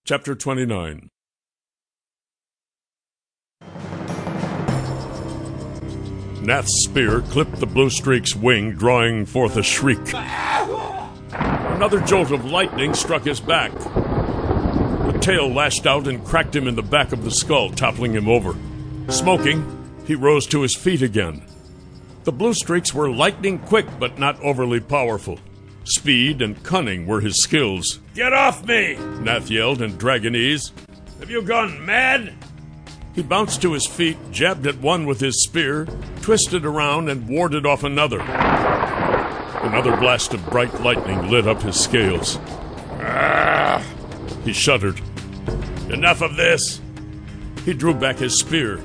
Chapter 29. Nath's spear clipped the blue streak's wing, drawing forth a shriek. Another jolt of lightning struck his back. The tail lashed out and cracked him in the back of the skull, toppling him over. Smoking, he rose to his feet again. The blue streaks were lightning quick, but not overly powerful. Speed and cunning were his skills. "Get off me!" Nath yelled in Dragonese. "Have you gone mad?" He bounced to his feet, jabbed at one with his spear, twisted around, and warded off another. Another blast of bright lightning lit up his scales. He shuddered. "Enough of this!" He drew back his spear.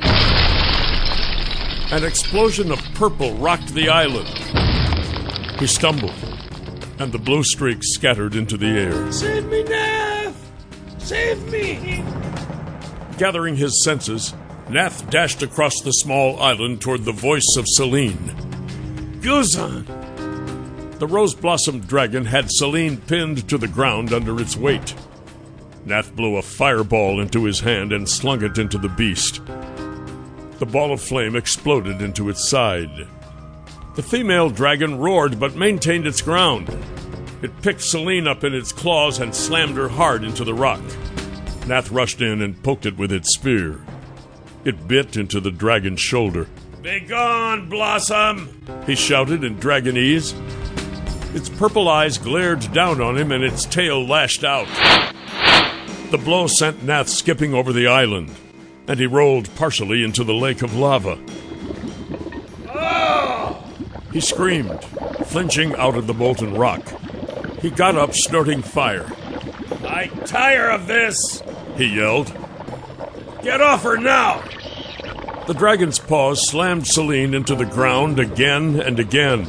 An explosion of purple rocked the island. He stumbled, and the blue streaks scattered into the air. "Save me, Nath! Save me!" Gathering his senses, Nath dashed across the small island toward the voice of Selene. Guzan! The rose-blossomed dragon had Selene pinned to the ground under its weight. Nath blew a fireball into his hand and slung it into the beast. The ball of flame exploded into its side. The female dragon roared but maintained its ground. It picked Selene up in its claws and slammed her hard into the rock. Nath rushed in and poked it with its spear. It bit into the dragon's shoulder. "Begone, Blossom!" he shouted in Dragonese. Its purple eyes glared down on him and its tail lashed out. The blow sent Nath skipping over the island, and he rolled partially into the lake of lava. Oh! He screamed, flinching out of the molten rock. He got up, snorting fire. "I tire of this!" he yelled. "Get off her now!" The dragon's paws slammed Selene into the ground again and again.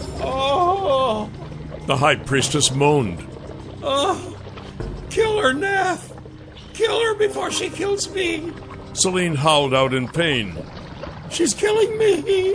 "Oh! The high priestess moaned. Oh! Kill her, Nath! Kill her before she kills me! Selene howled out in pain. She's killing me!"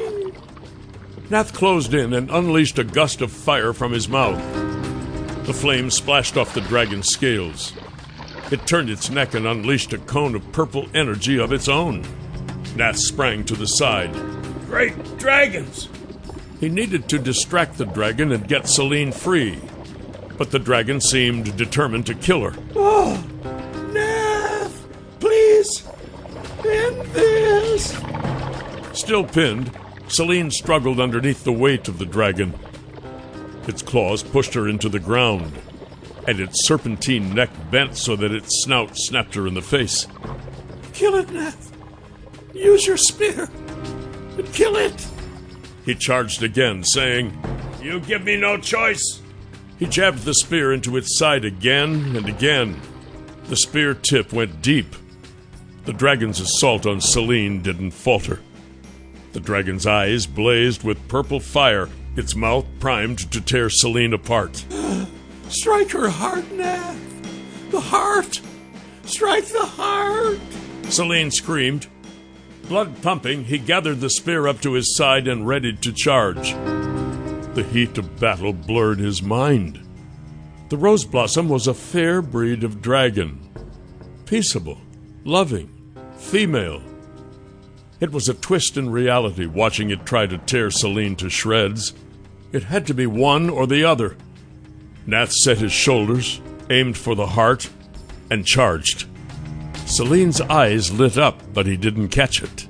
Nath closed in and unleashed a gust of fire from his mouth. The flame splashed off the dragon's scales. It turned its neck and unleashed a cone of purple energy of its own. Nath sprang to the side. "Great dragons!" He needed to distract the dragon and get Selene free, but the dragon seemed determined to kill her. "Oh! Nath! Please! End this!" Still pinned, Selene struggled underneath the weight of the dragon. Its claws pushed her into the ground, and its serpentine neck bent so that its snout snapped her in the face. "Kill it, Nath! Use your spear! Kill it!" He charged again, saying, "You give me no choice!" He jabbed the spear into its side again and again. The spear tip went deep. The dragon's assault on Selene didn't falter. The dragon's eyes blazed with purple fire, its mouth primed to tear Selene apart. "Strike her hard, Nath! The heart! Strike the heart!" Selene screamed. Blood pumping, he gathered the spear up to his side and readied to charge. The heat of battle blurred his mind. The Rose Blossom was a fair breed of dragon. Peaceable, loving, female. It was a twist in reality watching it try to tear Selene to shreds. It had to be one or the other. Nath set his shoulders, aimed for the heart, and charged. Selene's eyes lit up, but he didn't catch it.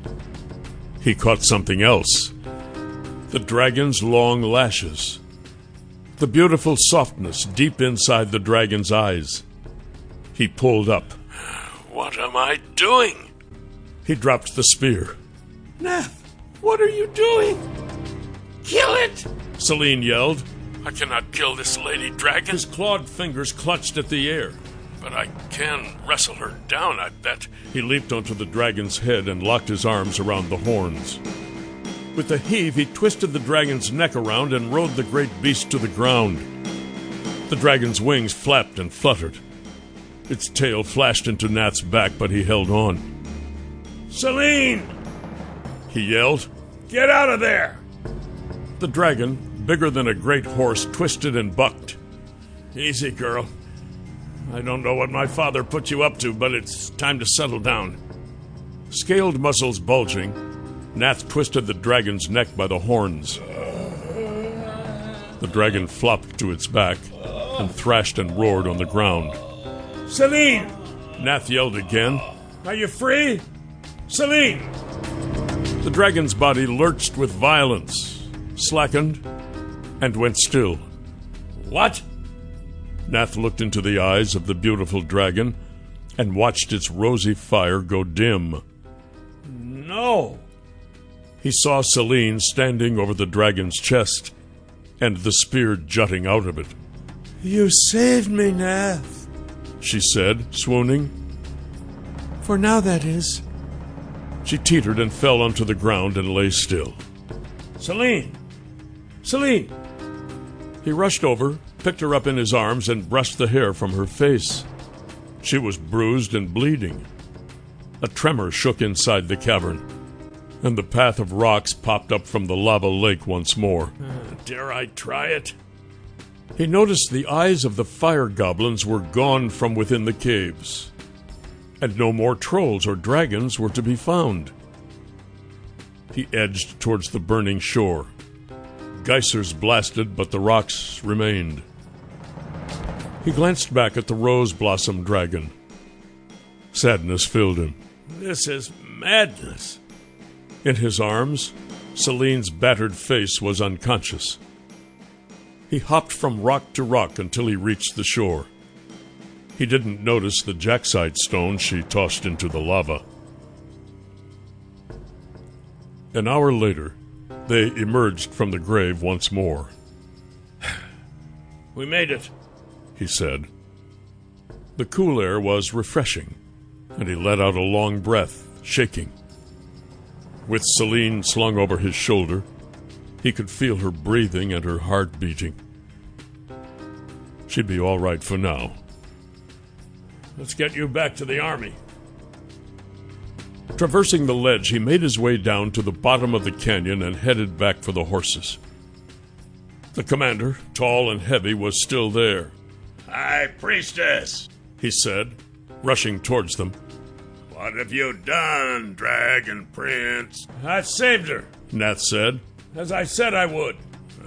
He caught something else. The dragon's long lashes. The beautiful softness deep inside the dragon's eyes. He pulled up. "What am I doing?" He dropped the spear. "Nath, what are you doing? Kill it!" Selene yelled. "I cannot kill this lady dragon." His clawed fingers clutched at the air. "But I can wrestle her down, I bet." He leaped onto the dragon's head and locked his arms around the horns. With a heave, he twisted the dragon's neck around and rode the great beast to the ground. The dragon's wings flapped and fluttered. Its tail flashed into Nath's back, but he held on. "Selene!" he yelled. "Get out of there!" The dragon, bigger than a great horse, twisted and bucked. "Easy, girl. I don't know what my father put you up to, but it's time to settle down. Scaled muscles bulging, Nath twisted the dragon's neck by the horns. The dragon flopped to its back and thrashed and roared on the ground. Celine! Nath yelled again. Are you free? Celine! The dragon's body lurched with violence, slackened, and went still. What? Nath looked into the eyes of the beautiful dragon and watched its rosy fire go dim. No! He saw Celine standing over the dragon's chest and the spear jutting out of it. You saved me, Nath, she said, swooning. For now, that is. She teetered and fell onto the ground and lay still. Celine! Celine! He rushed over, picked her up in his arms, and brushed the hair from her face. She was bruised and bleeding. A tremor shook inside the cavern, and the path of rocks popped up from the lava lake once more. Dare I try it? He noticed the eyes of the fire goblins were gone from within the caves, and no more trolls or dragons were to be found. He edged towards the burning shore. Geysers blasted, but the rocks remained. He glanced back at the rose-blossom dragon. Sadness filled him. This is madness. In his arms, Celine's battered face was unconscious. He hopped from rock to rock until he reached the shore. He didn't notice the jackside stone she tossed into the lava. An hour later, they emerged from the grave once more. We made it, he said. The cool air was refreshing, and he let out a long breath, shaking. With Celine slung over his shoulder, he could feel her breathing and her heart beating. She'd be all right for now. Let's get you back to the army. Traversing the ledge, he made his way down to the bottom of the canyon and headed back for the horses. The commander, tall and heavy, was still there. High Priestess, he said, rushing towards them. What have you done, Dragon Prince? I saved her, Nath said. As I said I would.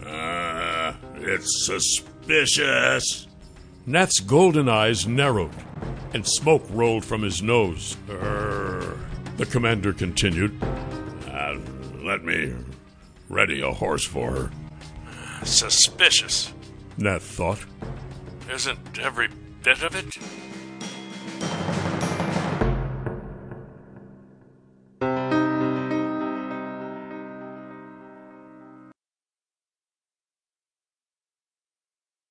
It's suspicious. Nath's golden eyes narrowed, and smoke rolled from his nose. The commander continued. Let me ready a horse for her. Suspicious, Nath thought. Isn't every bit of it?